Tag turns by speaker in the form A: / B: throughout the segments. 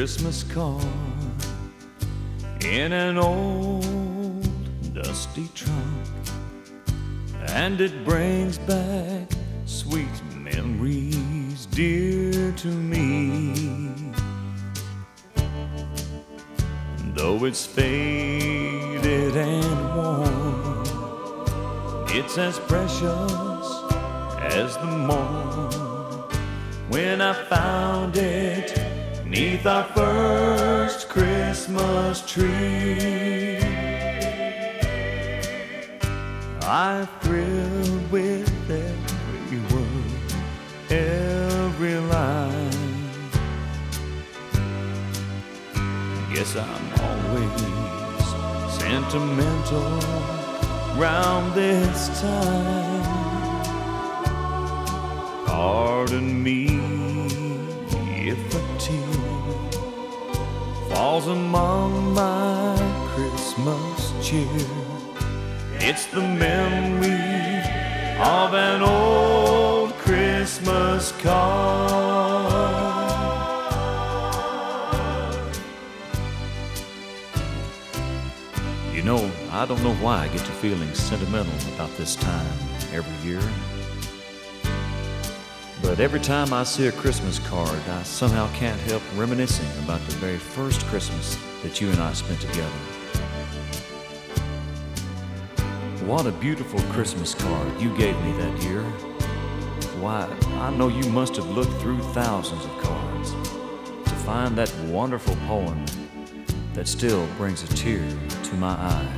A: Christmas card in an old dusty trunk, and it brings back sweet memories dear to me. Though it's faded and worn, it's as precious as the morn when I found it 'neath our first Christmas tree. I thrilled with every word, every line. Guess I'm always sentimental round this time. Pardon me if a tear falls among my Christmas cheer. It's the memory of an old Christmas card. You know, I don't know why I get to feeling sentimental about this time every year. But every time I see a Christmas card, I somehow can't help reminiscing about the very first Christmas that you and I spent together. What a beautiful Christmas card you gave me that year. Why, I know you must have looked through thousands of cards to find that wonderful poem that still brings a tear to my eye.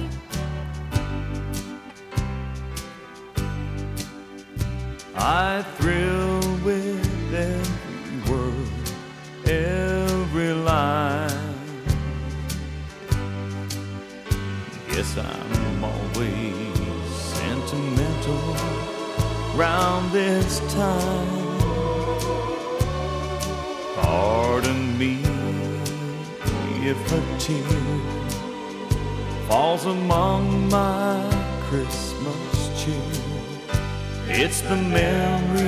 A: I thrill with every word, every line. Yes, I'm always sentimental round this time. Pardon me if a tear falls among my Christmas cheer. It's the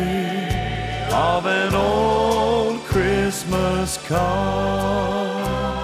A: memory of an old Christmas card.